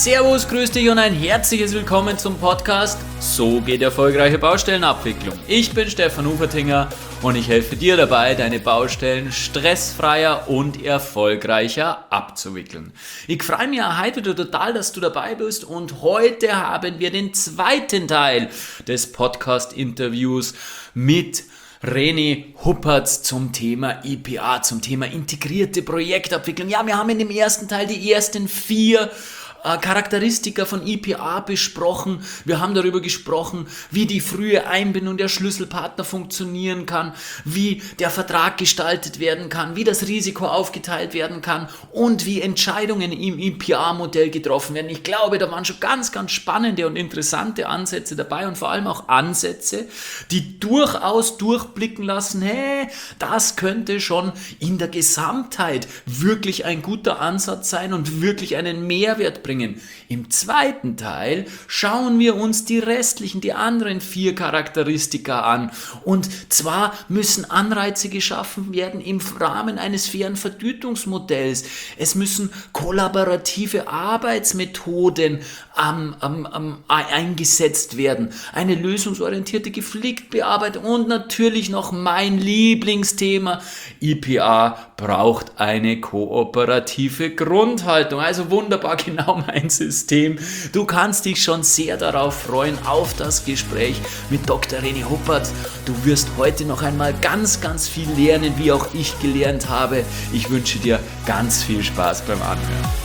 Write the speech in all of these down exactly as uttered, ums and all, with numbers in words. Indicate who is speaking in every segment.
Speaker 1: Servus, grüß dich und ein herzliches Willkommen zum Podcast So geht erfolgreiche Baustellenabwicklung. Ich bin Stefan Ufertinger und ich helfe dir dabei, deine Baustellen stressfreier und erfolgreicher abzuwickeln. Ich freue mich auch heute wieder total, dass du dabei bist und heute haben wir den zweiten Teil des Podcast-Interviews mit René Huppertz zum Thema I P A, zum Thema integrierte Projektabwicklung. Ja, wir haben in dem ersten Teil die ersten vier äh, Charakteristika von I P A besprochen. Wir haben darüber gesprochen, wie die frühe Einbindung der Schlüsselpartner funktionieren kann, wie der Vertrag gestaltet werden kann, wie das Risiko aufgeteilt werden kann und wie Entscheidungen im I P A-Modell getroffen werden. Ich glaube, da waren schon ganz, ganz spannende und interessante Ansätze dabei und vor allem auch Ansätze, die durchaus durchblicken lassen, hey, das könnte schon in der Gesamtheit wirklich ein guter Ansatz sein und wirklich einen Mehrwert bringen. Im zweiten Teil schauen wir uns die restlichen, die anderen vier Charakteristika an. Und zwar müssen Anreize geschaffen werden im Rahmen eines fairen Vergütungsmodells. Es müssen kollaborative Arbeitsmethoden ähm, ähm, ähm, eingesetzt werden. Eine lösungsorientierte Konfliktbearbeitung und natürlich noch mein Lieblingsthema. I P A braucht eine kooperative Grundhaltung. Also wunderbar, genau mein System. Du kannst dich schon sehr darauf freuen, auf das Gespräch mit Doktor René Huppertz. Du wirst heute noch einmal ganz, ganz viel lernen, wie auch ich gelernt habe. Ich wünsche dir ganz viel Spaß beim Anhören.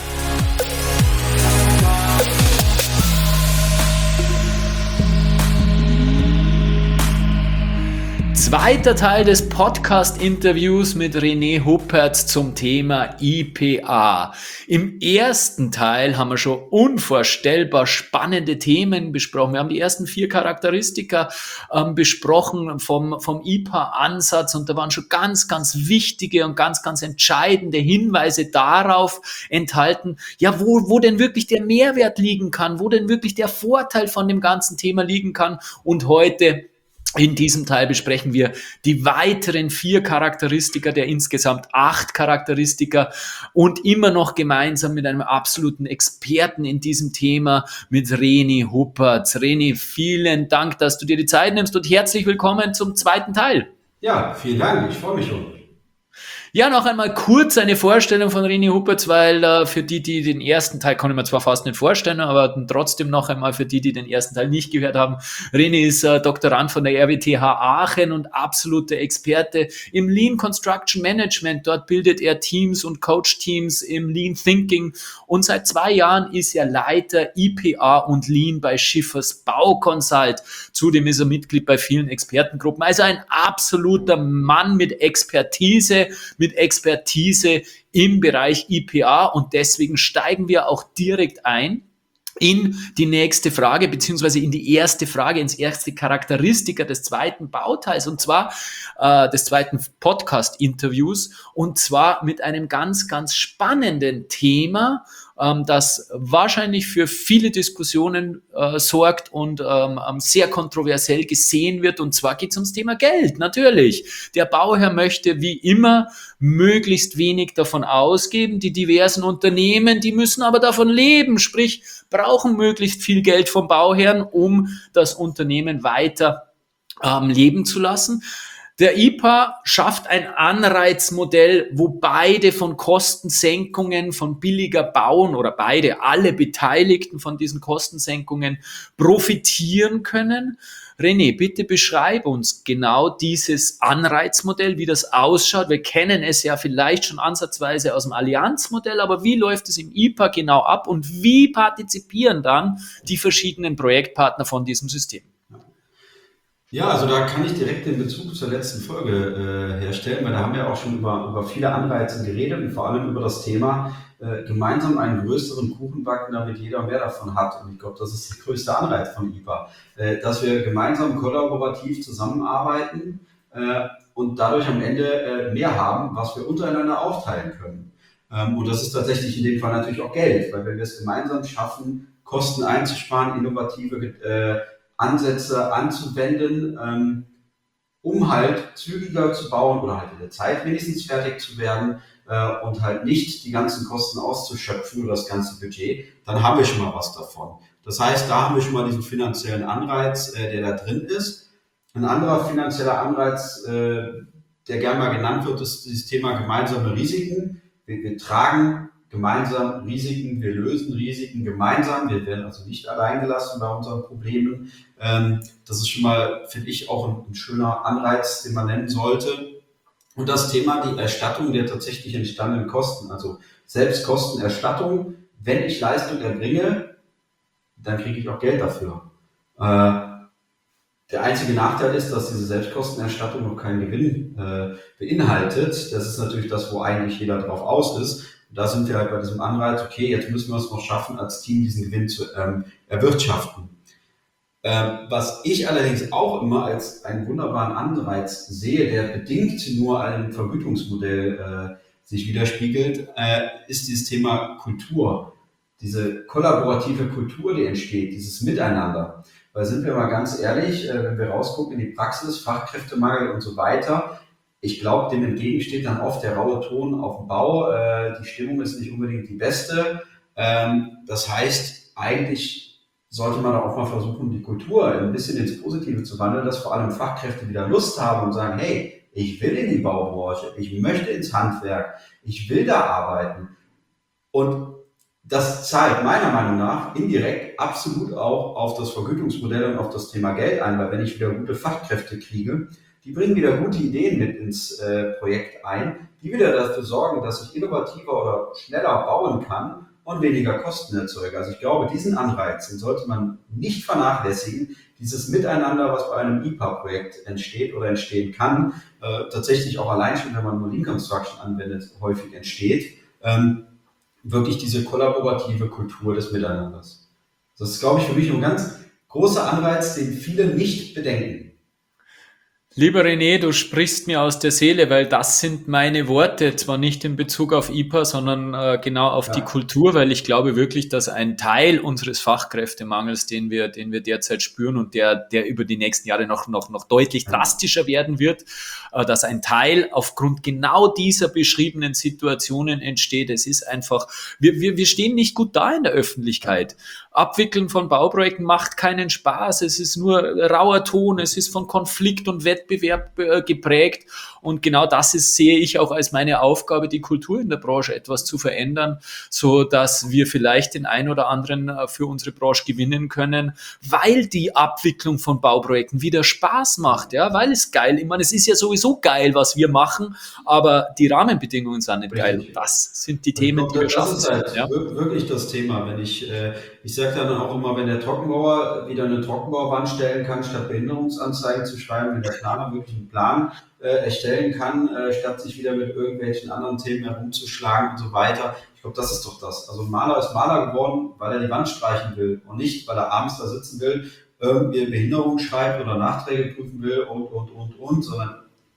Speaker 1: Zweiter Teil des Podcast-Interviews mit René Huppertz zum Thema I P A. Im ersten Teil haben wir schon unvorstellbar spannende Themen besprochen. Wir haben die ersten vier Charakteristika ähm, besprochen vom, vom I P A-Ansatz und da waren schon ganz, ganz wichtige und ganz, ganz entscheidende Hinweise darauf enthalten, ja, wo, wo denn wirklich der Mehrwert liegen kann, wo denn wirklich der Vorteil von dem ganzen Thema liegen kann. Und heute in diesem Teil besprechen wir die weiteren vier Charakteristika der insgesamt acht Charakteristika und immer noch gemeinsam mit einem absoluten Experten in diesem Thema, mit René Huppertz. René, vielen Dank, dass du dir die Zeit nimmst und herzlich willkommen zum zweiten Teil.
Speaker 2: Ja, vielen Dank, ich freue mich schon.
Speaker 1: Ja, noch einmal kurz eine Vorstellung von René Huppertz, weil äh, für die, die den ersten Teil, kann ich mir zwar fast nicht vorstellen, aber trotzdem noch einmal für die, die den ersten Teil nicht gehört haben. René ist äh, Doktorand von der R W T H Aachen und absoluter Experte im Lean Construction Management. Dort bildet er Teams und Coach-Teams im Lean Thinking und seit zwei Jahren ist er Leiter I P A und Lean bei Schiffers Bau Consult. Zudem ist er Mitglied bei vielen Expertengruppen. Also ein absoluter Mann mit Expertise, mit Expertise im Bereich I P A und deswegen steigen wir auch direkt ein in die nächste Frage, beziehungsweise in die erste Frage, ins erste Charakteristika des zweiten Bauteils und zwar äh, des zweiten Podcast-Interviews und zwar mit einem ganz, ganz spannenden Thema, ähm, das wahrscheinlich für viele Diskussionen äh, sorgt und ähm, sehr kontroversiell gesehen wird und zwar geht es ums Thema Geld, natürlich. Der Bauherr möchte wie immer möglichst wenig davon ausgeben, die diversen Unternehmen, die müssen aber davon leben, sprich brauchen möglichst viel Geld vom Bauherrn, um das Unternehmen weiter ähm, leben zu lassen. Der I P A schafft ein Anreizmodell, wo beide von Kostensenkungen, von billiger Bauen oder beide, alle Beteiligten von diesen Kostensenkungen profitieren können. René, bitte beschreib uns genau dieses Anreizmodell, wie das ausschaut. Wir kennen es ja vielleicht schon ansatzweise aus dem Allianzmodell, aber wie läuft es im I P A genau ab und wie partizipieren dann die verschiedenen Projektpartner von diesem System?
Speaker 2: Ja, also da kann ich direkt den Bezug zur letzten Folge äh, herstellen, weil da haben wir auch schon über, über viele Anreize geredet und vor allem über das Thema äh, gemeinsam einen größeren Kuchen backen, damit jeder mehr davon hat. Und ich glaube, das ist der größte Anreiz von I P A, äh, dass wir gemeinsam kollaborativ zusammenarbeiten äh, und dadurch am Ende äh, mehr haben, was wir untereinander aufteilen können. Ähm, und das ist tatsächlich in dem Fall natürlich auch Geld, weil wenn wir es gemeinsam schaffen, Kosten einzusparen, innovative äh, Ansätze anzuwenden, ähm, um halt zügiger zu bauen oder halt in der Zeit wenigstens fertig zu werden, äh, und halt nicht die ganzen Kosten auszuschöpfen oder das ganze Budget, dann haben wir schon mal was davon. Das heißt, da haben wir schon mal diesen finanziellen Anreiz, äh, der da drin ist. Ein anderer finanzieller Anreiz, äh, der gerne mal genannt wird, ist dieses Thema gemeinsame Risiken. Wir, wir tragen gemeinsam Risiken, wir lösen Risiken gemeinsam, wir werden also nicht allein gelassen bei unseren Problemen. Ähm, das ist schon mal, finde ich, auch ein, ein schöner Anreiz, den man nennen sollte. Und das Thema, die Erstattung der tatsächlich entstandenen Kosten, also Selbstkostenerstattung. Wenn ich Leistung erbringe, dann kriege ich auch Geld dafür. Äh, Der einzige Nachteil ist, dass diese Selbstkostenerstattung noch keinen Gewinn äh, beinhaltet. Das ist natürlich das, wo eigentlich jeder drauf aus ist. Und da sind wir halt bei diesem Anreiz, okay, jetzt müssen wir es noch schaffen, als Team diesen Gewinn zu ähm, erwirtschaften. Ähm, was ich allerdings auch immer als einen wunderbaren Anreiz sehe, der bedingt nur einem Vergütungsmodell äh, sich widerspiegelt, äh, ist dieses Thema Kultur. Diese kollaborative Kultur, die entsteht, dieses Miteinander. Weil sind wir mal ganz ehrlich, äh, wenn wir rausgucken in die Praxis, Fachkräftemangel und so weiter, ich glaube, dem entgegensteht dann oft der raue Ton auf dem Bau. Äh, die Stimmung ist nicht unbedingt die beste. Ähm, das heißt, eigentlich sollte man auch mal versuchen, die Kultur ein bisschen ins Positive zu wandeln, dass vor allem Fachkräfte wieder Lust haben und sagen, hey, ich will in die Baubranche, ich möchte ins Handwerk, ich will da arbeiten. Und das zahlt meiner Meinung nach indirekt absolut auch auf das Vergütungsmodell und auf das Thema Geld ein, weil wenn ich wieder gute Fachkräfte kriege, die bringen wieder gute Ideen mit ins äh, Projekt ein, die wieder dafür sorgen, dass ich innovativer oder schneller bauen kann und weniger Kosten erzeuge. Also ich glaube, diesen Anreiz, den sollte man nicht vernachlässigen, dieses Miteinander, was bei einem I P A-Projekt entsteht oder entstehen kann, äh, tatsächlich auch allein schon, wenn man nur Lean Construction anwendet, häufig entsteht, ähm, wirklich diese kollaborative Kultur des Miteinanders. Das ist, glaube ich, für mich ein ganz großer Anreiz, den viele nicht bedenken.
Speaker 1: Lieber René, du sprichst mir aus der Seele, weil das sind meine Worte, zwar nicht in Bezug auf I P A, sondern äh, genau auf ja. die Kultur, weil ich glaube wirklich, dass ein Teil unseres Fachkräftemangels, den wir, den wir derzeit spüren und der, der über die nächsten Jahre noch, noch, noch deutlich drastischer werden wird, äh, dass ein Teil aufgrund genau dieser beschriebenen Situationen entsteht. Es ist einfach, wir, wir, wir stehen nicht gut da in der Öffentlichkeit. Abwickeln von Bauprojekten macht keinen Spaß, es ist nur rauer Ton, es ist von Konflikt und Wettbewerb äh, geprägt und genau das ist, sehe ich auch als meine Aufgabe, die Kultur in der Branche etwas zu verändern, so dass wir vielleicht den einen oder anderen äh, für unsere Branche gewinnen können, weil die Abwicklung von Bauprojekten wieder Spaß macht, ja, weil es geil, ich meine, es ist ja sowieso geil, was wir machen, aber die Rahmenbedingungen sind nicht geil und das sind die Themen,
Speaker 2: glaube,
Speaker 1: die wir schaffen.
Speaker 2: Das ist halt ja. wirklich das Thema, wenn ich, äh, ich sage dann auch immer, wenn der Trockenbauer wieder eine Trockenbauwand stellen kann, statt Behinderungsanzeigen zu schreiben, wenn der Planer wirklich einen Plan äh, erstellen kann, äh, statt sich wieder mit irgendwelchen anderen Themen herumzuschlagen und so weiter. Ich glaube, das ist doch das. Also ein Maler ist Maler geworden, weil er die Wand streichen will und nicht, weil er abends da sitzen will, irgendwie Behinderung schreibt oder Nachträge prüfen will und, und, und, und, sondern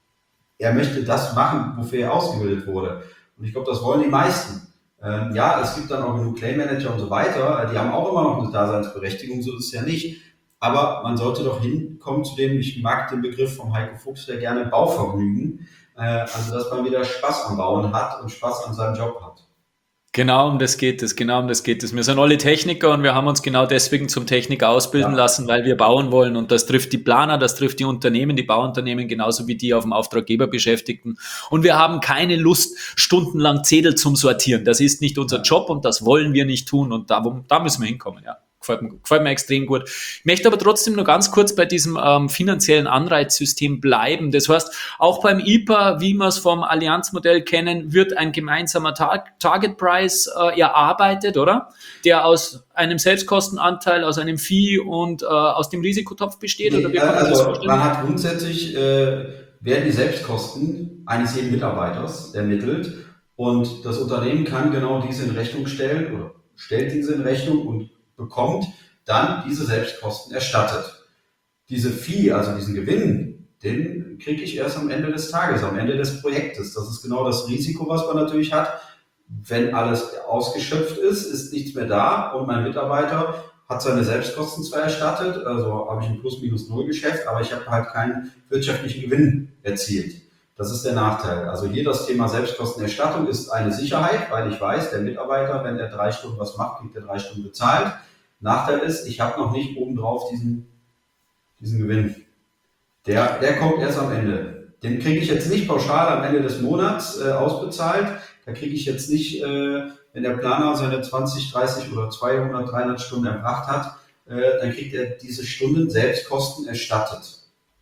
Speaker 2: er möchte das machen, wofür er ausgebildet wurde. Und ich glaube, das wollen die meisten. Ähm, ja, es gibt dann auch genug Claim-Manager und so weiter, die haben auch immer noch eine Daseinsberechtigung, so ist es ja nicht. Aber man sollte doch hinkommen zu dem, ich mag den Begriff vom Heiko Fuchs sehr gerne, Bauvergnügen. Äh, also, dass man wieder Spaß am Bauen hat und Spaß an seinem Job hat.
Speaker 1: Genau um das geht es, genau um das geht es. Wir sind alle Techniker und wir haben uns genau deswegen zum Techniker ausbilden ja. lassen, weil wir bauen wollen und das trifft die Planer, das trifft die Unternehmen, die Bauunternehmen genauso wie die auf dem Auftraggeber Beschäftigten und wir haben keine Lust, stundenlang Zettel zum Sortieren. Das ist nicht unser Job und das wollen wir nicht tun und da, da müssen wir hinkommen, ja. Gefällt mir, gefällt mir extrem gut. Ich möchte aber trotzdem nur ganz kurz bei diesem ähm, finanziellen Anreizsystem bleiben. Das heißt, auch beim I P A, wie wir es vom Allianzmodell kennen, wird ein gemeinsamer Tar- Target Price äh, erarbeitet, oder? Der aus einem Selbstkostenanteil, aus einem Fee und äh, aus dem Risikotopf besteht?
Speaker 2: Nee,
Speaker 1: oder wie kann man
Speaker 2: also
Speaker 1: das vorstellen?
Speaker 2: Man hat grundsätzlich, äh, werden die Selbstkosten eines jeden Mitarbeiters ermittelt und das Unternehmen kann genau diese in Rechnung stellen oder stellt diese in Rechnung und bekommt dann diese Selbstkosten erstattet. Diese Fee, also diesen Gewinn, den kriege ich erst am Ende des Tages, am Ende des Projektes. Das ist genau das Risiko, was man natürlich hat. Wenn alles ausgeschöpft ist, ist nichts mehr da und mein Mitarbeiter hat seine Selbstkosten zwar erstattet, also habe ich ein Plus-Minus-Null-Geschäft, aber ich habe halt keinen wirtschaftlichen Gewinn erzielt. Das ist der Nachteil. Also hier das Thema Selbstkostenerstattung ist eine Sicherheit, weil ich weiß, der Mitarbeiter, wenn er drei Stunden was macht, kriegt er drei Stunden bezahlt. Nachteil ist, ich habe noch nicht obendrauf diesen, diesen Gewinn. Der, der kommt erst am Ende. Den kriege ich jetzt nicht pauschal am Ende des Monats äh, ausbezahlt. Da kriege ich jetzt nicht, äh, wenn der Planer seine zwanzig, dreißig oder zweihundert, dreihundert Stunden erbracht hat, äh, dann kriegt er diese Stunden Selbstkosten erstattet.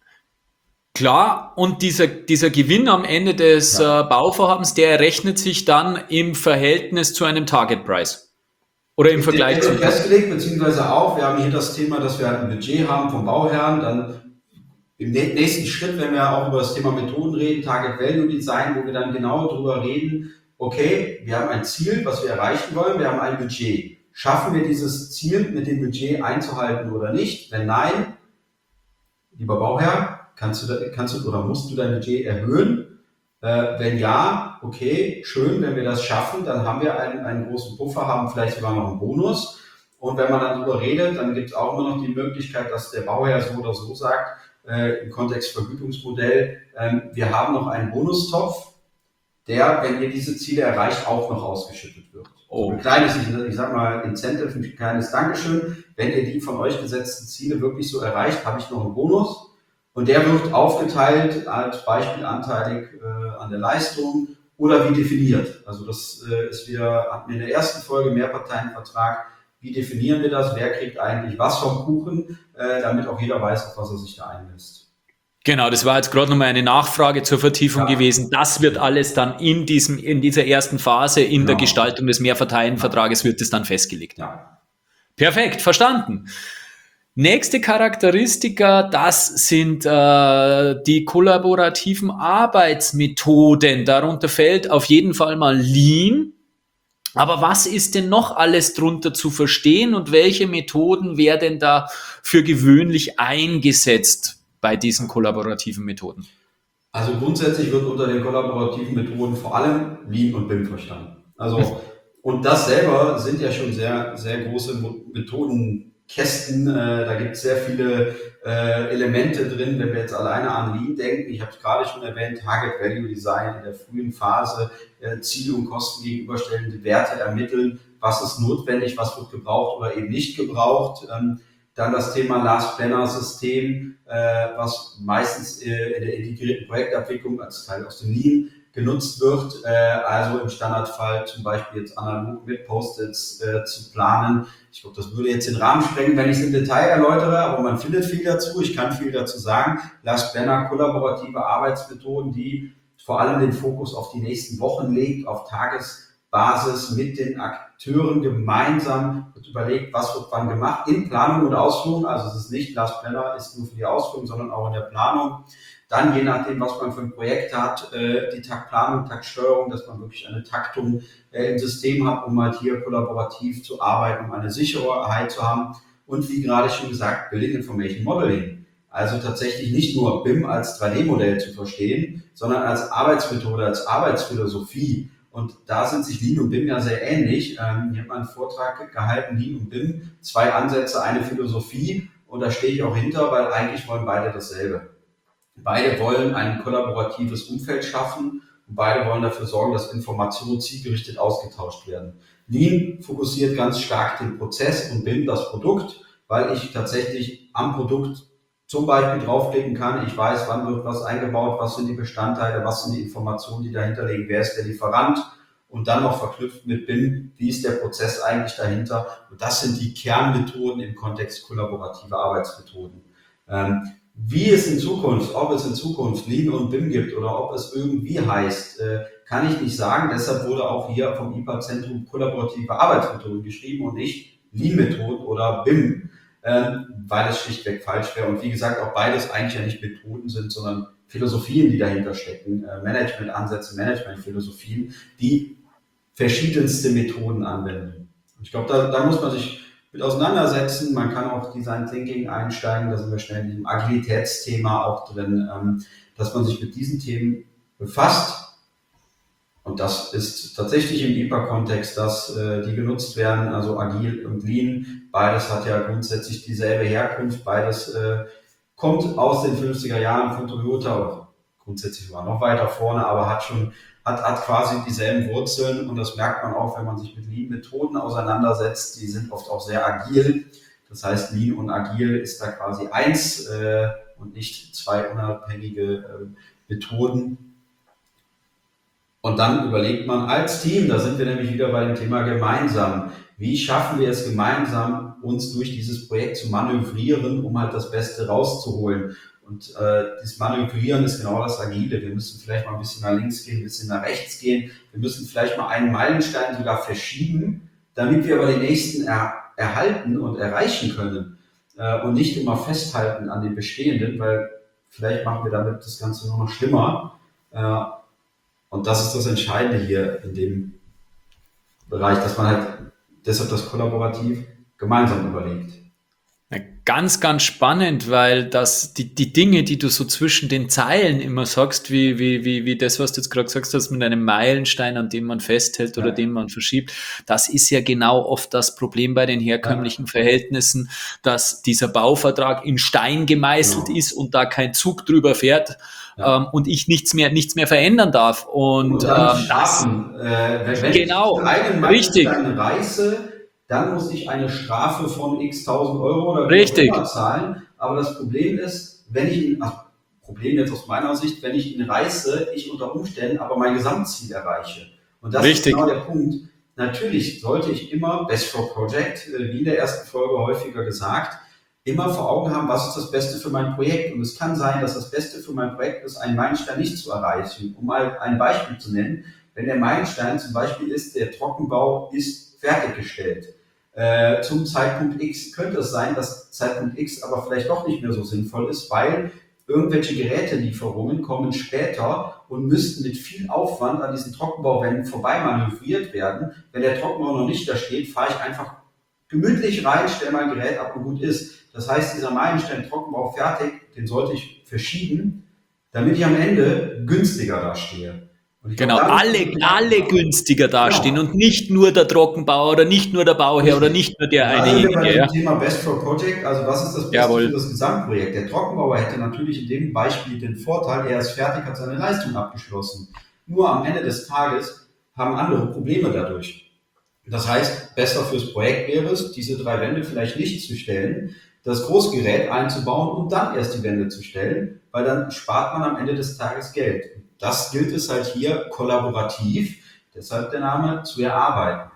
Speaker 1: Klar, und dieser, dieser Gewinn am Ende des
Speaker 2: Ja.
Speaker 1: äh, Bauvorhabens, der errechnet sich dann im Verhältnis zu einem Target Price. Oder im Vergleich
Speaker 2: zu
Speaker 1: zu...
Speaker 2: festgelegt, beziehungsweise auch, wir haben hier das Thema, dass wir halt ein Budget haben vom Bauherrn, dann im nächsten Schritt, wenn wir auch über das Thema Methoden reden, Target Value Design, wo wir dann genau darüber reden, okay, wir haben ein Ziel, was wir erreichen wollen, wir haben ein Budget. Schaffen wir dieses Ziel mit dem Budget einzuhalten oder nicht? Wenn nein, lieber Bauherr, kannst du, kannst du oder musst du dein Budget erhöhen? Äh, wenn ja, okay, schön, wenn wir das schaffen, dann haben wir einen, einen großen Puffer, haben vielleicht sogar noch einen Bonus. Und wenn man dann darüber redet, dann gibt es auch immer noch die Möglichkeit, dass der Bauherr so oder so sagt, äh, im Kontext Vergütungsmodell, äh, wir haben noch einen Bonustopf, der, wenn ihr diese Ziele erreicht, auch noch ausgeschüttet wird. Oh. Ein kleines, ich, ich sag mal, Incentive, ein kleines Dankeschön. Wenn ihr die von euch gesetzten Ziele wirklich so erreicht, habe ich noch einen Bonus. Und der wird aufgeteilt als Beispiel anteilig äh, an der Leistung oder wie definiert. Also das äh, ist wieder, hatten wir in der ersten Folge Mehrparteienvertrag. Wie definieren wir das? Wer kriegt eigentlich was vom Kuchen, äh, damit auch jeder weiß, auf was er sich da einlässt.
Speaker 1: Genau, das war jetzt gerade nochmal eine Nachfrage zur Vertiefung ja. gewesen. Das wird alles dann in diesem, in dieser ersten Phase, in genau. der Gestaltung des Mehrparteienvertrages wird es dann festgelegt.
Speaker 2: Ja.
Speaker 1: Perfekt, verstanden. Nächste Charakteristika, das sind äh, die kollaborativen Arbeitsmethoden. Darunter fällt auf jeden Fall mal Lean. Aber was ist denn noch alles drunter zu verstehen und welche Methoden werden da für gewöhnlich eingesetzt bei diesen kollaborativen Methoden?
Speaker 2: Also grundsätzlich wird unter den kollaborativen Methoden vor allem Lean und B I M verstanden. Also, und das selber sind ja schon sehr, sehr große Methodenkästen. Äh, da gibt es sehr viele äh, Elemente drin, wenn wir jetzt alleine an Lean denken. Ich habe es gerade schon erwähnt, Target Value Design in der frühen Phase, äh, Ziele und Kosten gegenüberstellen, die Werte ermitteln, was ist notwendig, was wird gebraucht oder eben nicht gebraucht. Ähm, Dann das Thema Last Planner System, äh, was meistens äh, in der integrierten Projektabwicklung als Teil aus dem Lean genutzt wird. Äh, also im Standardfall zum Beispiel jetzt analog mit Post-its äh, zu planen. Ich glaube, das würde jetzt den Rahmen sprengen, wenn ich es im Detail erläutere, aber man findet viel dazu. Ich kann viel dazu sagen. Last Planner, kollaborative Arbeitsmethoden, die vor allem den Fokus auf die nächsten Wochen legt, auf Tagesbasis mit den Akteuren gemeinsam wird überlegt, was wird wann gemacht, in Planung und Ausführung. Also es ist nicht, Last Planner ist nur für die Ausführung, sondern auch in der Planung. Dann, je nachdem, was man für ein Projekt hat, die Taktplanung, Taktsteuerung, dass man wirklich eine Taktung im System hat, um halt hier kollaborativ zu arbeiten, um eine Sicherheit zu haben. Und wie gerade schon gesagt, Building Information Modeling. Also tatsächlich nicht nur B I M als drei D Modell zu verstehen, sondern als Arbeitsmethode, als Arbeitsphilosophie. Und da sind sich Lean und B I M ja sehr ähnlich. Ähm, hier hat man einen Vortrag gehalten, Lean und B I M, zwei Ansätze, eine Philosophie. Und da stehe ich auch hinter, weil eigentlich wollen beide dasselbe. Beide wollen ein kollaboratives Umfeld schaffen und beide wollen dafür sorgen, dass Informationen zielgerichtet ausgetauscht werden. Lean fokussiert ganz stark den Prozess und B I M das Produkt, weil ich tatsächlich am Produkt zum Beispiel draufklicken kann, ich weiß, wann wird was eingebaut, was sind die Bestandteile, was sind die Informationen, die dahinter liegen, wer ist der Lieferant und dann noch verknüpft mit B I M, wie ist der Prozess eigentlich dahinter. Und das sind die Kernmethoden im Kontext kollaborative Arbeitsmethoden. Ähm, wie es in Zukunft, ob es in Zukunft Lean und B I M gibt oder ob es irgendwie heißt, äh, kann ich nicht sagen. Deshalb wurde auch hier vom I P A-Zentrum kollaborative Arbeitsmethoden geschrieben und nicht Lean-Methoden oder B I M. Ähm, weil es schlichtweg falsch wäre. Und wie gesagt, auch beides eigentlich ja nicht Methoden sind, sondern Philosophien, die dahinter stecken, äh, Management-Ansätze, Management-Philosophien, die verschiedenste Methoden anwenden. Und ich glaube, da, da muss man sich mit auseinandersetzen. Man kann auch Design Thinking einsteigen, da sind wir schnell in diesem Agilitätsthema auch drin, ähm, dass man sich mit diesen Themen befasst. Und das ist tatsächlich im I P A-Kontext, dass äh, die genutzt werden, also Agil und Lean. Beides hat ja grundsätzlich dieselbe Herkunft. Beides äh, kommt aus den fünfziger Jahren von Toyota, oder grundsätzlich sogar noch weiter vorne, aber hat schon, hat, hat quasi dieselben Wurzeln und das merkt man auch, wenn man sich mit Lean-Methoden auseinandersetzt. Die sind oft auch sehr agil. Das heißt, Lean und Agil ist da quasi eins äh, und nicht zwei unabhängige äh, Methoden. Und dann überlegt man als Team, da sind wir nämlich wieder bei dem Thema gemeinsam, wie schaffen wir es gemeinsam, uns durch dieses Projekt zu manövrieren, um halt das Beste rauszuholen. Und äh, das Manövrieren ist genau das Agile. Wir müssen vielleicht mal ein bisschen nach links gehen, ein bisschen nach rechts gehen. Wir müssen vielleicht mal einen Meilenstein sogar verschieben, damit wir aber den nächsten er, erhalten und erreichen können. Äh, und nicht immer festhalten an den bestehenden, weil vielleicht machen wir damit das Ganze nur noch schlimmer. Äh, Und das ist das Entscheidende hier in dem Bereich, dass man halt deshalb das kollaborativ gemeinsam überlegt.
Speaker 1: Ja, ganz, ganz spannend, weil das, die, die Dinge, die du so zwischen den Zeilen immer sagst, wie, wie, wie, wie das, was du jetzt gerade gesagt hast, mit einem Meilenstein, an dem man festhält oder ja. den man verschiebt, das ist ja genau oft das Problem bei den herkömmlichen ja. Verhältnissen, dass dieser Bauvertrag in Stein gemeißelt genau. ist und da kein Zug drüber fährt. Ja. Ähm, und ich nichts mehr, nichts mehr verändern darf. Und,
Speaker 2: und dann ähm, das, äh, wenn, wenn
Speaker 1: genau,
Speaker 2: ich einen Meilenstein reiße, dann muss ich eine Strafe von x tausend Euro oder wie auch immer zahlen. Aber das Problem ist, wenn ich ihn, ach, Problem jetzt aus meiner Sicht, wenn ich ihn reiße, ich unter Umständen aber mein Gesamtziel erreiche. Und das Richtig. ist genau der Punkt. Natürlich sollte ich immer, Best for Project, wie in der ersten Folge häufiger gesagt, immer vor Augen haben, was ist das Beste für mein Projekt. Und es kann sein, dass das Beste für mein Projekt ist, einen Meilenstein nicht zu erreichen. Um mal ein Beispiel zu nennen, wenn der Meilenstein zum Beispiel ist, der Trockenbau ist fertiggestellt. Äh, zum Zeitpunkt X könnte es sein, dass Zeitpunkt X aber vielleicht doch nicht mehr so sinnvoll ist, weil irgendwelche Gerätelieferungen kommen später und müssten mit viel Aufwand an diesen Trockenbauwänden vorbei manövriert werden. Wenn der Trockenbau noch nicht da steht, fahre ich einfach gemütlich rein, stelle mein Gerät ab und gut ist. Das heißt, dieser Meilenstein Trockenbau fertig, den sollte ich verschieben, damit ich am Ende günstiger dastehe.
Speaker 1: Genau, glaube, alle, alle günstiger dastehen genau. und nicht nur der Trockenbauer oder nicht nur der Bauherr oder nicht nur der
Speaker 2: eine.
Speaker 1: eine.
Speaker 2: Bei ja. dem Thema Best for Project, also was ist das Beste Jawohl. für das Gesamtprojekt? Der Trockenbauer hätte natürlich in dem Beispiel den Vorteil, er ist fertig, hat seine Leistung abgeschlossen. Nur am Ende des Tages haben andere Probleme dadurch. Das heißt, besser fürs Projekt wäre es, diese drei Wände vielleicht nicht zu stellen, das Großgerät einzubauen und dann erst die Wände zu stellen, weil dann spart man am Ende des Tages Geld. Das gilt es halt hier kollaborativ, deshalb der Name, zu erarbeiten.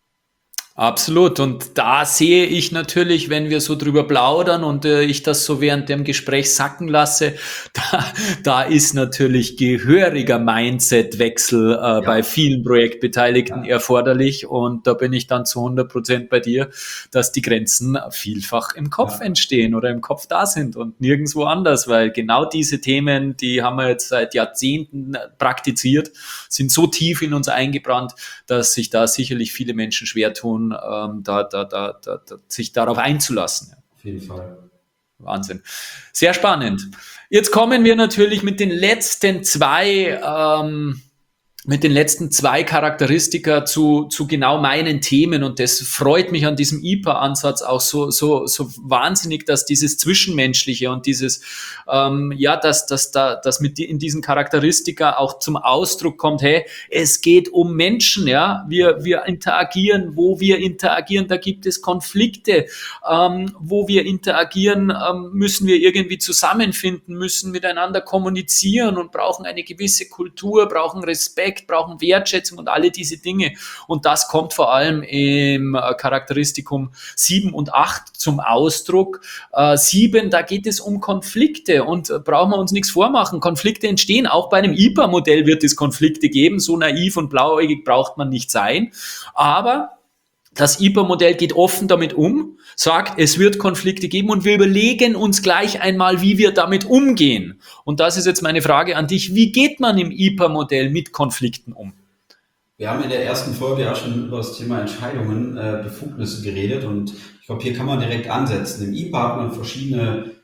Speaker 1: Absolut. Und da sehe ich natürlich, wenn wir so drüber plaudern und äh, ich das so während dem Gespräch sacken lasse, da, da ist natürlich gehöriger Mindset-Wechsel äh, ja. bei vielen Projektbeteiligten ja. erforderlich. Und da bin ich dann zu hundert Prozent bei dir, dass die Grenzen vielfach im Kopf ja. entstehen oder im Kopf da sind und nirgendwo anders, weil genau diese Themen, die haben wir jetzt seit Jahrzehnten praktiziert, sind so tief in uns eingebrannt, dass sich da sicherlich viele Menschen schwer tun, Ähm, da, da, da, da, da, sich darauf einzulassen.
Speaker 2: Auf jeden Fall.
Speaker 1: Wahnsinn. Sehr spannend. Jetzt kommen wir natürlich mit den letzten zwei, ähm, mit den letzten zwei Charakteristika zu, zu genau meinen Themen und das freut mich an diesem I P A-Ansatz auch so, so, so wahnsinnig, dass dieses Zwischenmenschliche und dieses, ähm, ja, dass, dass da, dass mit die, in diesen Charakteristika auch zum Ausdruck kommt, hey, es geht um Menschen, ja, wir, wir interagieren, wo wir interagieren, da gibt es Konflikte, ähm, wo wir interagieren, ähm, müssen wir irgendwie zusammenfinden, müssen miteinander kommunizieren und brauchen eine gewisse Kultur, brauchen Respekt, brauchen Wertschätzung und alle diese Dinge. Und das kommt vor allem im Charakteristikum sieben und acht zum Ausdruck. Äh, sieben, da geht es um Konflikte und äh, brauchen wir uns nichts vormachen. Konflikte entstehen, auch bei einem I P A-Modell wird es Konflikte geben. So naiv und blauäugig braucht man nicht sein. Aber das I P A-Modell geht offen damit um, sagt, es wird Konflikte geben und wir überlegen uns gleich einmal, wie wir damit umgehen. Und das ist jetzt meine Frage an dich. Wie geht man im I P A-Modell mit Konflikten um?
Speaker 2: Wir haben in der ersten Folge ja schon über das Thema Entscheidungen, äh, Befugnisse geredet und ich glaube, hier kann man direkt ansetzen. Im I P A hat man verschiedene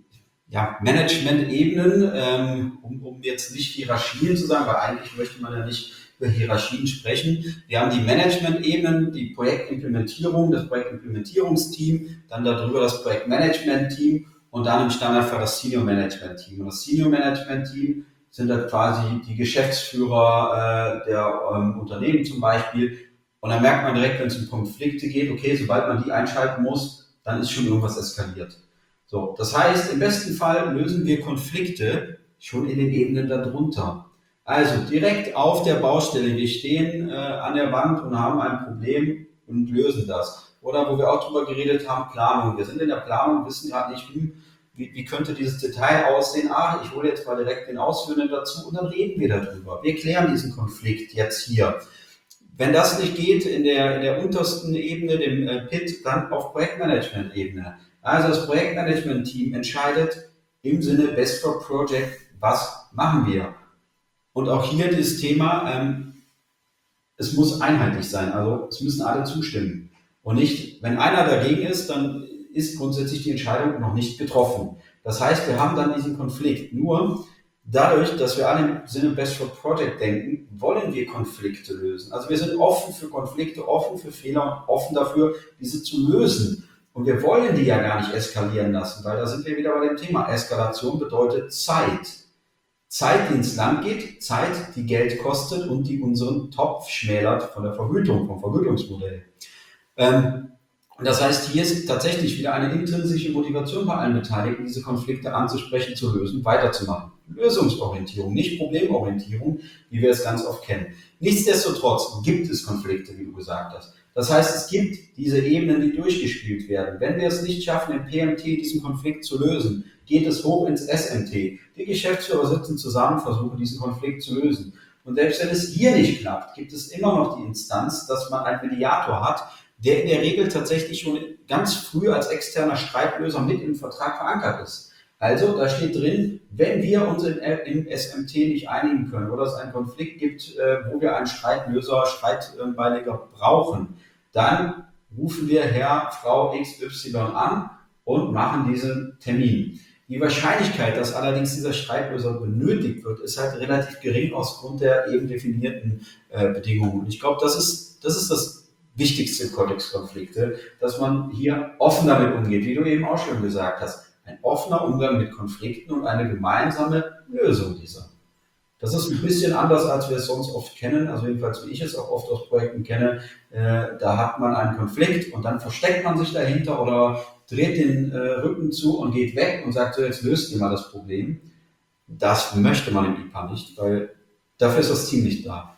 Speaker 2: ja, Management-Ebenen, ähm, um, um jetzt nicht Hierarchien zu sagen, weil eigentlich möchte man ja nicht über Hierarchien sprechen. Wir haben die Management-Ebenen, die Projektimplementierung, das Projektimplementierungsteam, dann darüber das Projektmanagement-Team und dann im Standardfall das Senior-Management-Team. Und das Senior-Management-Team sind das quasi die Geschäftsführer äh, der ähm, Unternehmen zum Beispiel. Und dann merkt man direkt, wenn es um Konflikte geht, okay, sobald man die einschalten muss, dann ist schon irgendwas eskaliert. So, das heißt, im besten Fall lösen wir Konflikte schon in den Ebenen darunter. Also direkt auf der Baustelle, wir stehen äh, an der Wand und haben ein Problem und lösen das. Oder wo wir auch drüber geredet haben, Planung. Wir sind in der Planung, wissen gerade nicht, hm, wie, wie könnte dieses Detail aussehen. Ach, ich hole jetzt mal direkt den Ausführenden dazu und dann reden wir darüber. Wir klären diesen Konflikt jetzt hier. Wenn das nicht geht in der, in der untersten Ebene, dem äh, P I T, dann auf Projektmanagement-Ebene. Also das Projektmanagement-Team entscheidet im Sinne Best for Project, was machen wir. Und auch hier dieses Thema, ähm, es muss einheitlich sein, also es müssen alle zustimmen. Und nicht, wenn einer dagegen ist, dann ist grundsätzlich die Entscheidung noch nicht getroffen. Das heißt, wir haben dann diesen Konflikt. Nur dadurch, dass wir alle im Sinne Best for Project denken, wollen wir Konflikte lösen. Also wir sind offen für Konflikte, offen für Fehler und offen dafür, diese zu lösen. Und wir wollen die ja gar nicht eskalieren lassen, weil da sind wir wieder bei dem Thema. Eskalation bedeutet Zeit. Zeit, die ins Land geht, Zeit, die Geld kostet und die unseren Topf schmälert von der Vergütung, vom Vergütungsmodell. Ähm, und das heißt, hier ist tatsächlich wieder eine intrinsische Motivation bei allen Beteiligten, diese Konflikte anzusprechen, zu lösen, weiterzumachen. Lösungsorientierung, nicht Problemorientierung, wie wir es ganz oft kennen. Nichtsdestotrotz gibt es Konflikte, wie du gesagt hast. Das heißt, es gibt diese Ebenen, die durchgespielt werden. Wenn wir es nicht schaffen, im P M T diesen Konflikt zu lösen, geht es hoch ins S M T. Die Geschäftsführer sitzen zusammen, versuchen diesen Konflikt zu lösen. Und selbst wenn es hier nicht klappt, gibt es immer noch die Instanz, dass man einen Mediator hat, der in der Regel tatsächlich schon ganz früh als externer Streitlöser mit im Vertrag verankert ist. Also da steht drin, wenn wir uns in, im S M T nicht einigen können oder es einen Konflikt gibt, wo wir einen Streitlöser, Streitbeiliger brauchen, dann rufen wir Herr, Frau X Y an und machen diesen Termin. Die Wahrscheinlichkeit, dass allerdings dieser Streitlöser benötigt wird, ist halt relativ gering aus der eben definierten äh, Bedingungen. Und ich glaube, das ist, das ist das Wichtigste in Kontextkonflikte, dass man hier offen damit umgeht, wie du eben auch schon gesagt hast. Ein offener Umgang mit Konflikten und eine gemeinsame Lösung dieser. Das ist ein bisschen anders, als wir es sonst oft kennen, also jedenfalls wie ich es auch oft aus Projekten kenne. Äh, da hat man einen Konflikt und dann versteckt man sich dahinter oder dreht den äh, Rücken zu und geht weg und sagt, so, jetzt löst ihr mal das Problem. Das möchte man im I P A nicht, weil dafür ist das Team nicht da.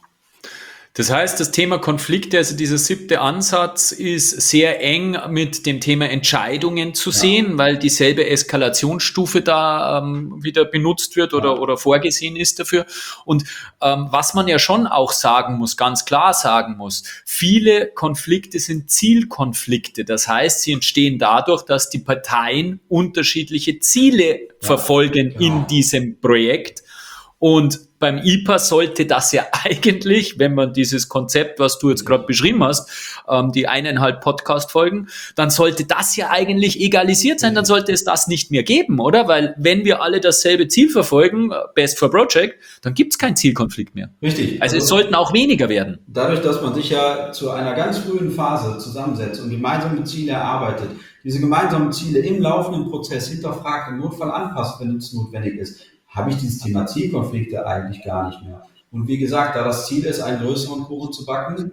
Speaker 1: Das heißt, das Thema Konflikte, also dieser siebte Ansatz, ist sehr eng mit dem Thema Entscheidungen zu ja. sehen, weil dieselbe Eskalationsstufe da ähm, wieder benutzt wird oder, ja. oder vorgesehen ist dafür. Und ähm, was man ja schon auch sagen muss, ganz klar sagen muss, viele Konflikte sind Zielkonflikte. Das heißt, sie entstehen dadurch, dass die Parteien unterschiedliche Ziele ja. verfolgen ja. in diesem Projekt. Und beim I P A sollte das ja eigentlich, wenn man dieses Konzept, was du jetzt gerade beschrieben hast, ähm, die eineinhalb Podcast-Folgen, dann sollte das ja eigentlich egalisiert sein, dann sollte es das nicht mehr geben, oder? Weil wenn wir alle dasselbe Ziel verfolgen, Best for Project, dann gibt es keinen Zielkonflikt mehr.
Speaker 2: Richtig.
Speaker 1: Also, also es sollten auch weniger werden.
Speaker 2: Dadurch, dass man sich ja zu einer ganz frühen Phase zusammensetzt und gemeinsame Ziele erarbeitet, diese gemeinsamen Ziele im laufenden Prozess hinterfragt, im Notfall anpasst, wenn es notwendig ist, habe ich dieses Thema Zielkonflikte eigentlich gar nicht mehr. Und wie gesagt, da das Ziel ist, einen größeren Kuchen zu backen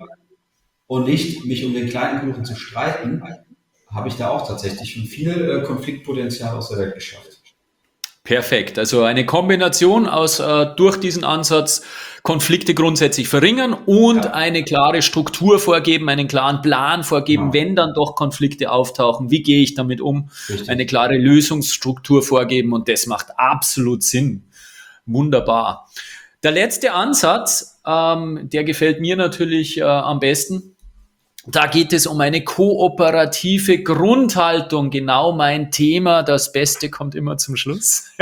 Speaker 2: und nicht mich um den kleinen Kuchen zu streiten, habe ich da auch tatsächlich schon viel äh, Konfliktpotenzial aus der Welt geschafft.
Speaker 1: Perfekt. Also eine Kombination aus äh, durch diesen Ansatz Konflikte grundsätzlich verringern und ja. eine klare Struktur vorgeben, einen klaren Plan vorgeben, ja. wenn dann doch Konflikte auftauchen, wie gehe ich damit um, Richtig. Eine klare Lösungsstruktur vorgeben und das macht absolut Sinn. Wunderbar. Der letzte Ansatz, ähm, der gefällt mir natürlich äh, am besten. Da geht es um eine kooperative Grundhaltung, genau mein Thema. Das Beste kommt immer zum Schluss.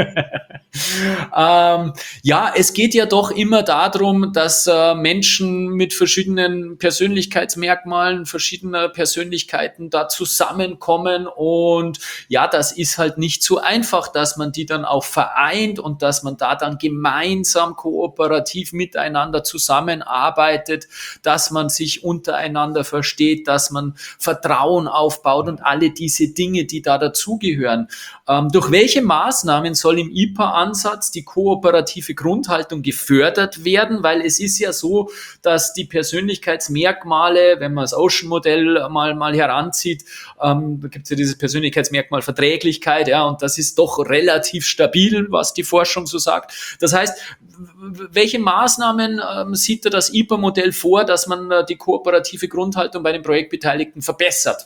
Speaker 1: ähm, ja, es geht ja doch immer darum, dass äh, Menschen mit verschiedenen Persönlichkeitsmerkmalen, verschiedener Persönlichkeiten da zusammenkommen und ja, das ist halt nicht so einfach, dass man die dann auch vereint und dass man da dann gemeinsam kooperativ miteinander zusammenarbeitet, dass man sich untereinander versteht, steht, dass man Vertrauen aufbaut und alle diese Dinge, die da dazugehören. Ähm, durch welche Maßnahmen soll im I P A Ansatz, die kooperative Grundhaltung gefördert werden, weil es ist ja so, dass die Persönlichkeitsmerkmale, wenn man das Ocean-Modell mal, mal heranzieht, ähm, da gibt es ja dieses Persönlichkeitsmerkmal Verträglichkeit, ja, und das ist doch relativ stabil, was die Forschung so sagt. Das heißt, welche Maßnahmen ähm, sieht da das I P A-Modell vor, dass man äh, die kooperative Grundhaltung bei den Projektbeteiligten verbessert?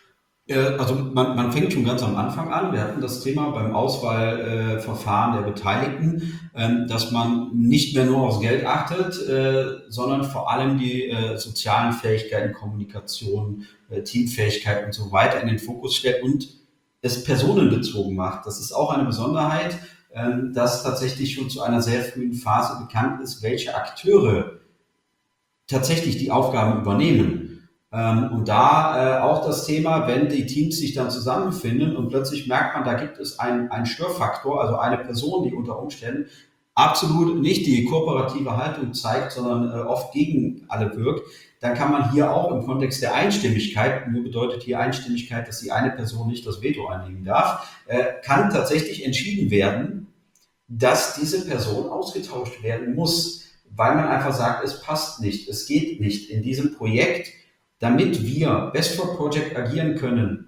Speaker 2: Also man, man fängt schon ganz am Anfang an. Wir hatten das Thema beim Auswahlverfahren äh, der Beteiligten, ähm, dass man nicht mehr nur aufs Geld achtet, äh, sondern vor allem die äh, sozialen Fähigkeiten, Kommunikation, äh, Teamfähigkeit und so weiter in den Fokus stellt und es personenbezogen macht. Das ist auch eine Besonderheit, äh, dass tatsächlich schon zu einer sehr frühen Phase bekannt ist, welche Akteure tatsächlich die Aufgaben übernehmen. Und da äh, auch das Thema, wenn die Teams sich dann zusammenfinden und plötzlich merkt man, da gibt es einen, einen Störfaktor, also eine Person, die unter Umständen absolut nicht die kooperative Haltung zeigt, sondern äh, oft gegen alle wirkt, dann kann man hier auch im Kontext der Einstimmigkeit, nur bedeutet hier Einstimmigkeit, dass die eine Person nicht das Veto einlegen darf, äh, kann tatsächlich entschieden werden, dass diese Person ausgetauscht werden muss, weil man einfach sagt, es passt nicht, es geht nicht in diesem Projekt. Damit wir Best for Project agieren können,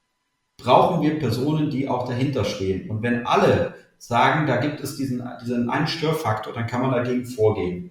Speaker 2: brauchen wir Personen, die auch dahinter stehen. Und wenn alle sagen, da gibt es diesen, diesen einen Störfaktor, dann kann man dagegen vorgehen.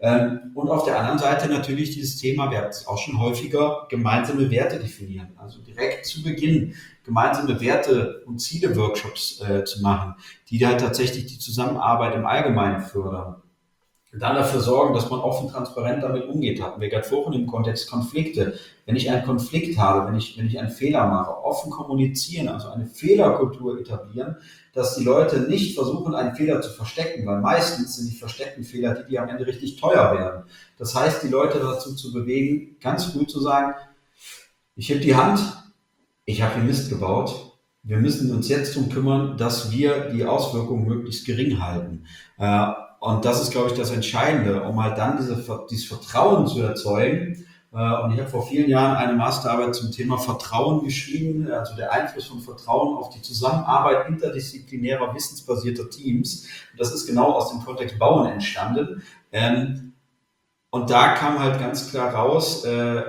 Speaker 2: Und auf der anderen Seite natürlich dieses Thema, wir hatten es auch schon häufiger, gemeinsame Werte definieren. Also direkt zu Beginn gemeinsame Werte- und Ziele-Workshops äh, zu machen, die da tatsächlich die Zusammenarbeit im Allgemeinen fördern. Dann dafür sorgen, dass man offen, transparent damit umgeht. Hatten wir gerade vorhin im Kontext Konflikte. Wenn ich einen Konflikt habe, wenn ich, wenn ich einen Fehler mache, offen kommunizieren, also eine Fehlerkultur etablieren, dass die Leute nicht versuchen, einen Fehler zu verstecken, weil meistens sind die versteckten Fehler die, die am Ende richtig teuer werden. Das heißt, die Leute dazu zu bewegen, ganz früh zu sagen, ich heb die Hand, ich habe hier Mist gebaut, wir müssen uns jetzt darum kümmern, dass wir die Auswirkungen möglichst gering halten. Und das ist, glaube ich, das Entscheidende, um halt dann diese, dieses Vertrauen zu erzeugen. Und ich habe vor vielen Jahren eine Masterarbeit zum Thema Vertrauen geschrieben, also der Einfluss von Vertrauen auf die Zusammenarbeit interdisziplinärer, wissensbasierter Teams. Und das ist genau aus dem Kontext Bauen entstanden. Und da kam halt ganz klar raus,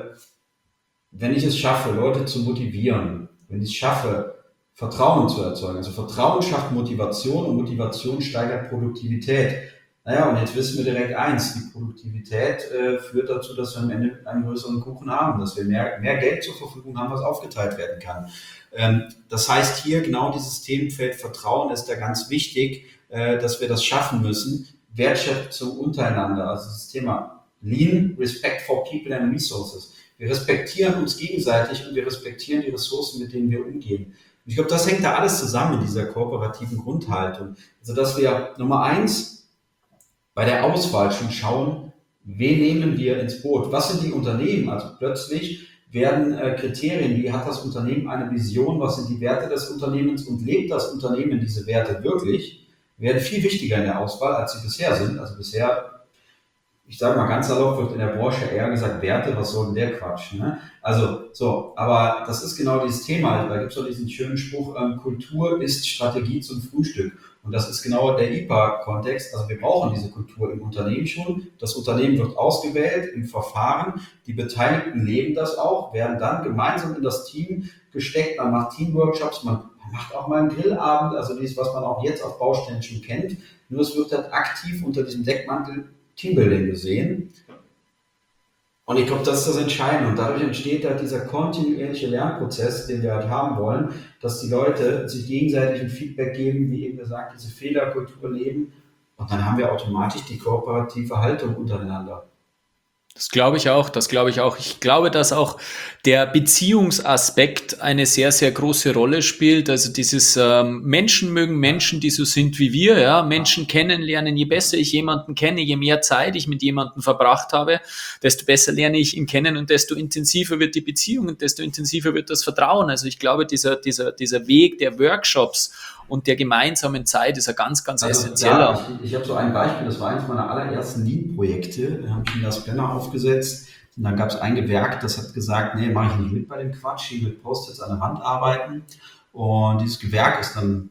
Speaker 2: wenn ich es schaffe, Leute zu motivieren, wenn ich es schaffe, Vertrauen zu erzeugen, also Vertrauen schafft Motivation und Motivation steigert Produktivität. Naja, und jetzt wissen wir direkt eins, die Produktivität äh, führt dazu, dass wir am Ende einen größeren Kuchen haben, dass wir mehr, mehr Geld zur Verfügung haben, was aufgeteilt werden kann. Ähm, das heißt, hier genau dieses Themenfeld Vertrauen ist da ganz wichtig, äh, dass wir das schaffen müssen. Wertschätzung untereinander, also das Thema Lean, Respect for People and Resources. Wir respektieren uns gegenseitig und wir respektieren die Ressourcen, mit denen wir umgehen. Ich glaube, das hängt da alles zusammen in dieser kooperativen Grundhaltung. Also, dass wir Nummer eins bei der Auswahl schon schauen, wen nehmen wir ins Boot? Was sind die Unternehmen? Also plötzlich werden äh, Kriterien, wie hat das Unternehmen eine Vision, was sind die Werte des Unternehmens und lebt das Unternehmen diese Werte wirklich, werden viel wichtiger in der Auswahl, als sie bisher sind. Also bisher, ich sage mal ganz salopp, wird in der Branche eher gesagt, Werte, was soll denn der Quatsch? Ne? Also so, aber das ist genau dieses Thema. Da gibt es doch diesen schönen Spruch, ähm, Kultur ist Strategie zum Frühstück. Und das ist genau der I P A-Kontext. Also wir brauchen diese Kultur im Unternehmen schon. Das Unternehmen wird ausgewählt im Verfahren. Die Beteiligten leben das auch, werden dann gemeinsam in das Team gesteckt. Man macht Teamworkshops, man macht auch mal einen Grillabend, also dies, was man auch jetzt auf Baustellen schon kennt. Nur es wird dann aktiv unter diesem Deckmantel Teambuilding gesehen. Und ich glaube, das ist das Entscheidende. Und dadurch entsteht halt dieser kontinuierliche Lernprozess, den wir halt haben wollen, dass die Leute sich gegenseitig ein Feedback geben, wie eben gesagt, diese Fehlerkultur leben. Und dann haben wir automatisch die kooperative Haltung untereinander.
Speaker 1: Das glaube ich auch, das glaube ich auch. Ich glaube, dass auch der Beziehungsaspekt eine sehr, sehr große Rolle spielt. Also dieses ähm, Menschen mögen Menschen, die so sind wie wir, ja, Menschen kennenlernen. Je besser ich jemanden kenne, je mehr Zeit ich mit jemandem verbracht habe, desto besser lerne ich ihn kennen und desto intensiver wird die Beziehung und desto intensiver wird das Vertrauen. Also ich glaube, dieser, dieser, dieser Weg der Workshops und der gemeinsamen Zeit ist ein ganz, ganz also, essentieller.
Speaker 2: Ja, ich ich habe so ein Beispiel, das war eines meiner allerersten Lean-Projekte. Da habe ich mir das Planner aufgesetzt und dann gab es ein Gewerk, das hat gesagt, nee, mache ich nicht mit bei dem Quatsch, hier mit Post-its an der Wand arbeiten. Und dieses Gewerk ist dann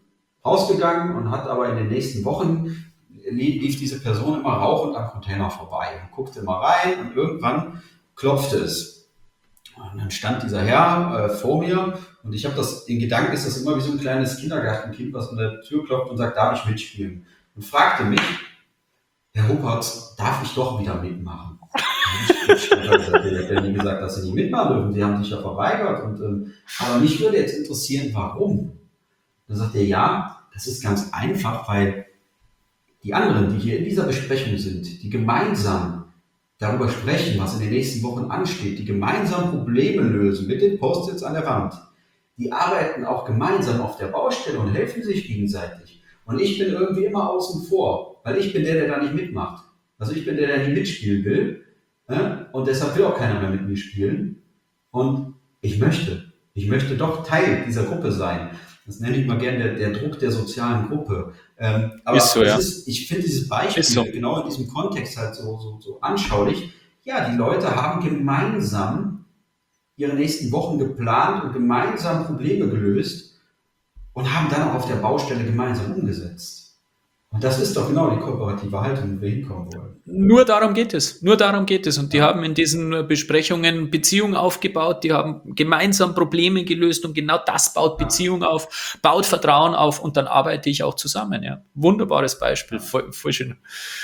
Speaker 2: ausgegangen und hat aber in den nächsten Wochen lief diese Person immer rauchend am Container vorbei und guckte immer rein und irgendwann klopfte es. Und dann stand dieser Herr äh, vor mir und ich habe das, in Gedanken ist das immer wie so ein kleines Kindergartenkind, was an der Tür klopft und sagt, darf ich mitspielen? Und fragte mich, Herr Ruppertz, darf ich doch wieder mitmachen? Und ich habe gesagt, ich habe nie gesagt, dass Sie nicht mitmachen dürfen, Sie haben sich ja verweigert. Und, ähm, aber mich würde jetzt interessieren, warum? Dann sagt er, ja, das ist ganz einfach, weil die anderen, die hier in dieser Besprechung sind, die gemeinsam darüber sprechen, was in den nächsten Wochen ansteht, die gemeinsam Probleme lösen mit den Post-its an der Wand, die arbeiten auch gemeinsam auf der Baustelle und helfen sich gegenseitig. Und ich bin irgendwie immer außen vor, weil ich bin der, der da nicht mitmacht. Also ich bin der, der nicht mitspielen will. Und deshalb will auch keiner mehr mit mir spielen. Und ich möchte, ich möchte doch Teil dieser Gruppe sein. Das nenne ich mal gerne der, der Druck der sozialen Gruppe. Ähm, aber
Speaker 1: ist so, ja.
Speaker 2: ist, ich finde dieses Beispiel
Speaker 1: so.
Speaker 2: genau in diesem Kontext halt so, so, so anschaulich. Ja, die Leute haben gemeinsam ihre nächsten Wochen geplant und gemeinsam Probleme gelöst und haben dann auch auf der Baustelle gemeinsam umgesetzt. Und das ist doch genau die kooperative Haltung, wo wir hinkommen wollen.
Speaker 1: Nur darum geht es. Nur darum geht es. Und die haben in diesen Besprechungen Beziehungen aufgebaut, die haben gemeinsam Probleme gelöst und genau das baut Beziehung auf, baut Vertrauen auf und dann arbeite ich auch zusammen. Ja. Wunderbares Beispiel, voll, voll schön.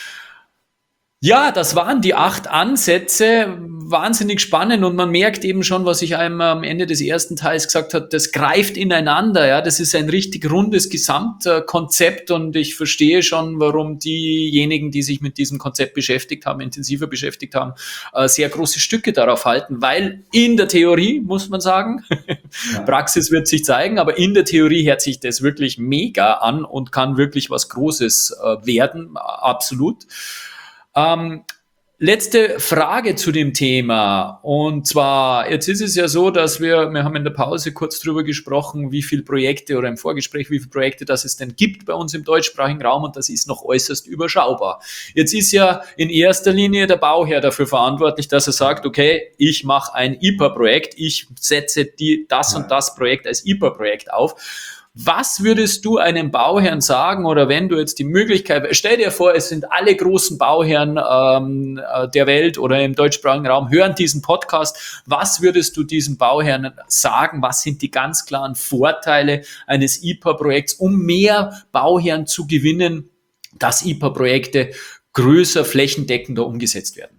Speaker 1: Ja, das waren die acht Ansätze, wahnsinnig spannend und man merkt eben schon, was ich einmal am Ende des ersten Teils gesagt habe, das greift ineinander, ja, das ist ein richtig rundes Gesamtkonzept und ich verstehe schon, warum diejenigen, die sich mit diesem Konzept beschäftigt haben, intensiver beschäftigt haben, sehr große Stücke darauf halten, weil in der Theorie, muss man sagen, ja. Praxis wird sich zeigen, aber in der Theorie hört sich das wirklich mega an und kann wirklich was Großes werden, absolut. Ähm, letzte Frage zu dem Thema und zwar, jetzt ist es ja so, dass wir, wir haben in der Pause kurz drüber gesprochen, wie viele Projekte oder im Vorgespräch, wie viele Projekte das es denn gibt bei uns im deutschsprachigen Raum und das ist noch äußerst überschaubar. Jetzt ist ja in erster Linie der Bauherr dafür verantwortlich, dass er sagt, okay, ich mache ein I P A-Projekt, ich setze die, das und das Projekt als I P A-Projekt auf. Was würdest du einem Bauherrn sagen oder wenn du jetzt die Möglichkeit, stell dir vor, es sind alle großen Bauherren ähm, der Welt oder im deutschsprachigen Raum, hören diesen Podcast. Was würdest du diesem Bauherrn sagen? Was sind die ganz klaren Vorteile eines I P A-Projekts, um mehr Bauherren zu gewinnen, dass I P A-Projekte größer, flächendeckender umgesetzt werden?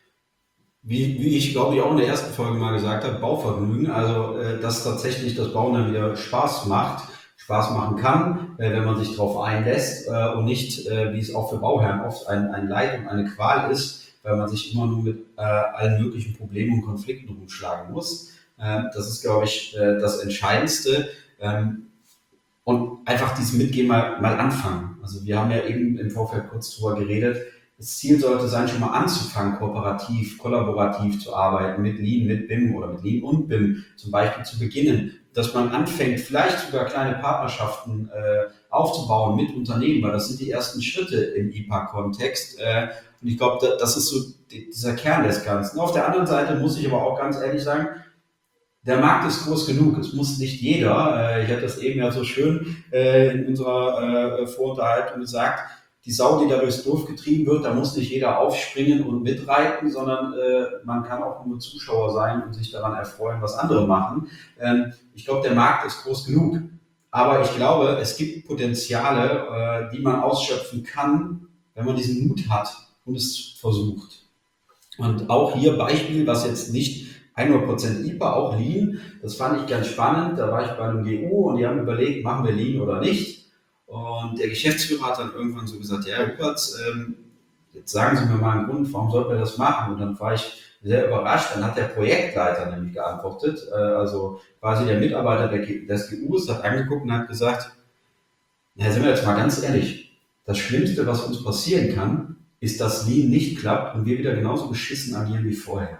Speaker 2: Wie, wie ich glaube ich auch in der ersten Folge mal gesagt habe, Bauvergnügen, also äh, dass tatsächlich das Bauen dann wieder Spaß macht, Spaß machen kann, äh, wenn man sich darauf einlässt äh, und nicht, äh, wie es auch für Bauherren oft ein, ein Leid und eine Qual ist, weil man sich immer nur mit äh, allen möglichen Problemen und Konflikten rumschlagen muss. Äh, das ist, glaube ich, äh, das Entscheidendste. Ähm, und einfach dieses Mitgehen mal, mal anfangen. Also wir haben ja eben im Vorfeld kurz drüber geredet. Das Ziel sollte sein, schon mal anzufangen, kooperativ, kollaborativ zu arbeiten, mit Lean, mit B I M oder mit Lean und B I M zum Beispiel zu beginnen, dass man anfängt, vielleicht sogar kleine Partnerschaften äh, aufzubauen mit Unternehmen, weil das sind die ersten Schritte im I P A-Kontext. Äh, und ich glaube, da, das ist so die, dieser Kern des Ganzen. Auf der anderen Seite muss ich aber auch ganz ehrlich sagen, der Markt ist groß genug. Es muss nicht jeder, äh, ich hatte das eben ja so schön äh, in unserer äh, Vorunterhaltung gesagt, die Sau, die da durchs Dorf getrieben wird, da muss nicht jeder aufspringen und mitreiten, sondern äh, man kann auch nur Zuschauer sein und sich daran erfreuen, was andere machen. Ähm, ich glaube, der Markt ist groß genug. Aber ich glaube, es gibt Potenziale, äh, die man ausschöpfen kann, wenn man diesen Mut hat und es versucht. Und auch hier Beispiel, was jetzt nicht hundert Prozent I P A, auch Lean, das fand ich ganz spannend. Da war ich bei einem G U und die haben überlegt, machen wir Lean oder nicht. Und der Geschäftsführer hat dann irgendwann so gesagt, ja, Herr Ruppertz, ähm, jetzt sagen Sie mir mal einen Grund, warum sollten wir das machen? Und dann war ich sehr überrascht. Dann hat der Projektleiter nämlich geantwortet, äh, also quasi der Mitarbeiter der G- des G Us hat angeguckt und hat gesagt, na, sind wir jetzt mal ganz ehrlich, das Schlimmste, was uns passieren kann, ist, dass Lean nicht klappt und wir wieder genauso beschissen agieren wie vorher.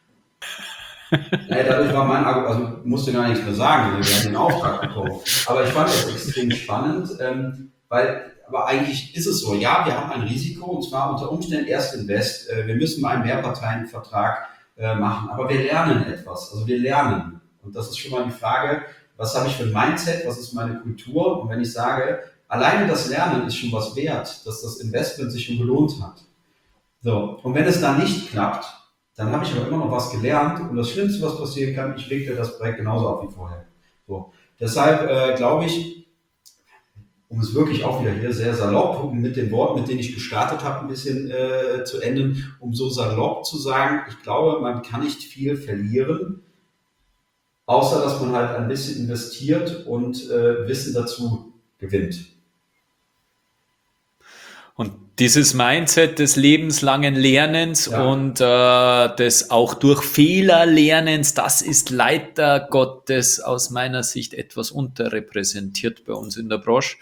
Speaker 2: Ja, dadurch war mein Argument, also musste gar nichts mehr sagen, wir haben den Auftrag bekommen. Aber ich fand das extrem spannend, ähm, weil, aber eigentlich ist es so, ja, wir haben ein Risiko und zwar unter Umständen erst Invest. Äh, wir müssen mal einen Mehrparteienvertrag äh, machen, aber wir lernen etwas, also wir lernen. Und das ist schon mal die Frage, was habe ich für ein Mindset, was ist meine Kultur. Und wenn ich sage, alleine das Lernen ist schon was wert, dass das Investment sich schon gelohnt hat. So, und wenn es da nicht klappt, dann habe ich aber immer noch was gelernt. Und das Schlimmste, was passieren kann, ich wickle das Projekt genauso ab wie vorher. So, deshalb äh, glaube ich, um es wirklich auch wieder hier sehr salopp mit den Worten, mit denen ich gestartet habe, ein bisschen äh, zu enden, um so salopp zu sagen, ich glaube, man kann nicht viel verlieren, außer dass man halt ein bisschen investiert und äh, Wissen dazu gewinnt.
Speaker 1: Und dieses Mindset des lebenslangen Lernens ja. und äh, des auch durch Fehler Lernens, das ist leider Gottes aus meiner Sicht etwas unterrepräsentiert bei uns in der Branche.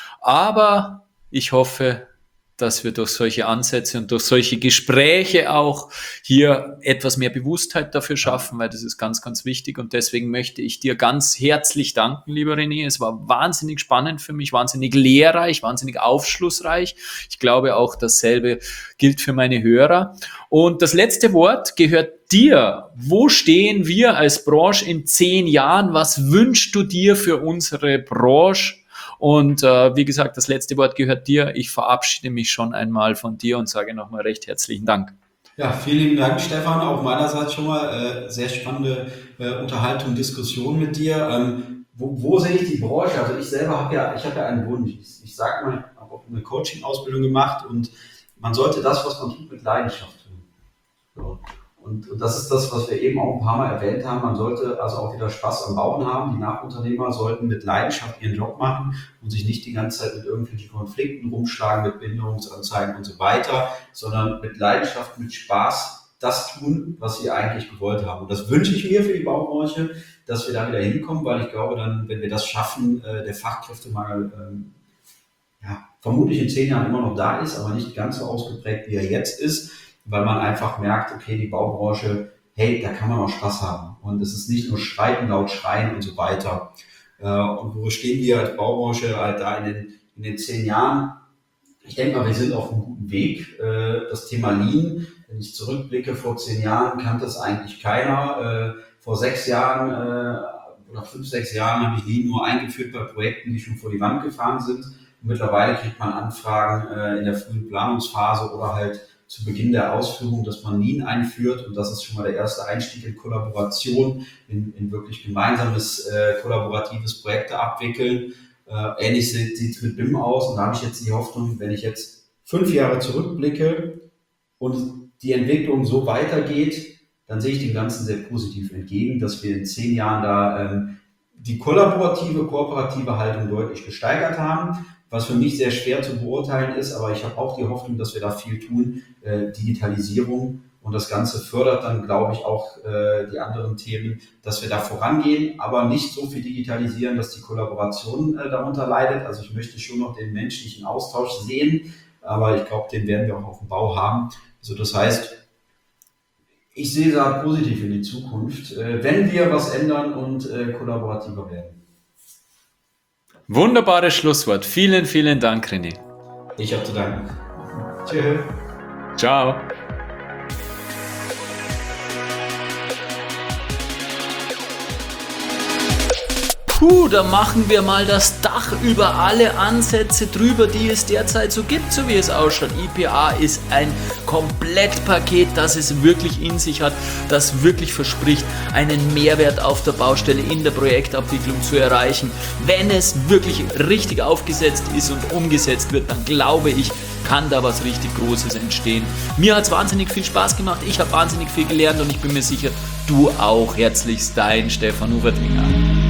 Speaker 1: Aber ich hoffe, dass wir durch solche Ansätze und durch solche Gespräche auch hier etwas mehr Bewusstheit dafür schaffen, weil das ist ganz, ganz wichtig. Und deswegen möchte ich dir ganz herzlich danken, lieber René. Es war wahnsinnig spannend für mich, wahnsinnig lehrreich, wahnsinnig aufschlussreich. Ich glaube auch, dasselbe gilt für meine Hörer. Und das letzte Wort gehört dir. Wo stehen wir als Branche in zehn Jahren? Was wünschst du dir für unsere Branche? Und äh, wie gesagt, das letzte Wort gehört dir. Ich verabschiede mich schon einmal von dir und sage nochmal recht herzlichen Dank.
Speaker 2: Ja, vielen Dank, Stefan. Auch meinerseits schon mal äh, sehr spannende äh, Unterhaltung, Diskussion mit dir. Ähm, wo, wo sehe ich die Branche? Also ich selber habe ja, ich habe ja einen Wunsch. Ich, ich sage mal, ich habe auch eine Coaching-Ausbildung gemacht und man sollte das, was man tut, mit Leidenschaft tun. So. Und, und das ist das, was wir eben auch ein paar Mal erwähnt haben. Man sollte also auch wieder Spaß am Bauen haben. Die Nachunternehmer sollten mit Leidenschaft ihren Job machen und sich nicht die ganze Zeit mit irgendwelchen Konflikten rumschlagen, mit Behinderungsanzeigen und so weiter, sondern mit Leidenschaft, mit Spaß das tun, was sie eigentlich gewollt haben. Und das wünsche ich mir für die Baubranche, dass wir da wieder hinkommen, weil ich glaube, dann, wenn wir das schaffen, der Fachkräftemangel ähm, ja, vermutlich in zehn Jahren immer noch da ist, aber nicht ganz so ausgeprägt, wie er jetzt ist, weil man einfach merkt, okay, die Baubranche, hey, da kann man auch Spaß haben. Und es ist nicht nur Streiten, laut Schreien und so weiter. Und wo stehen wir als Baubranche halt da in den, in den zehn Jahren? Ich denke mal, wir sind auf einem guten Weg. Das Thema Lean, wenn ich zurückblicke, vor zehn Jahren kannte es eigentlich keiner. Vor sechs Jahren oder fünf, sechs Jahren habe ich Lean nur eingeführt bei Projekten, die schon vor die Wand gefahren sind. Und mittlerweile kriegt man Anfragen in der frühen Planungsphase oder halt zu Beginn der Ausführung, dass man Lean einführt, und das ist schon mal der erste Einstieg in Kollaboration, in, in wirklich gemeinsames, äh, kollaboratives Projekte abwickeln. Äh, ähnlich sieht es mit B I M aus, und da habe ich jetzt die Hoffnung, wenn ich jetzt fünf Jahre zurückblicke und die Entwicklung so weitergeht, dann sehe ich dem Ganzen sehr positiv entgegen, dass wir in zehn Jahren da ähm, die kollaborative, kooperative Haltung deutlich gesteigert haben, was für mich sehr schwer zu beurteilen ist, aber ich habe auch die Hoffnung, dass wir da viel tun, äh, Digitalisierung, und das Ganze fördert dann, glaube ich, auch äh, die anderen Themen, dass wir da vorangehen, aber nicht so viel digitalisieren, dass die Kollaboration äh, darunter leidet. Also ich möchte schon noch den menschlichen Austausch sehen, aber ich glaube, den werden wir auch auf dem Bau haben. Also das heißt, ich sehe da positiv in die Zukunft, äh, wenn wir was ändern und äh, kollaborativer werden.
Speaker 1: Wunderbares Schlusswort. Vielen, vielen Dank, René.
Speaker 2: Ich habe zu danken. Tschüss.
Speaker 1: Ciao. Puh, da machen wir mal das Dach über alle Ansätze drüber, die es derzeit so gibt, so wie es ausschaut. I P A ist ein Komplettpaket, das es wirklich in sich hat, das wirklich verspricht, einen Mehrwert auf der Baustelle in der Projektabwicklung zu erreichen. Wenn es wirklich richtig aufgesetzt ist und umgesetzt wird, dann glaube ich, kann da was richtig Großes entstehen. Mir hat es wahnsinnig viel Spaß gemacht, ich habe wahnsinnig viel gelernt und ich bin mir sicher, du auch. Herzlichst dein Stefan Ufertinger.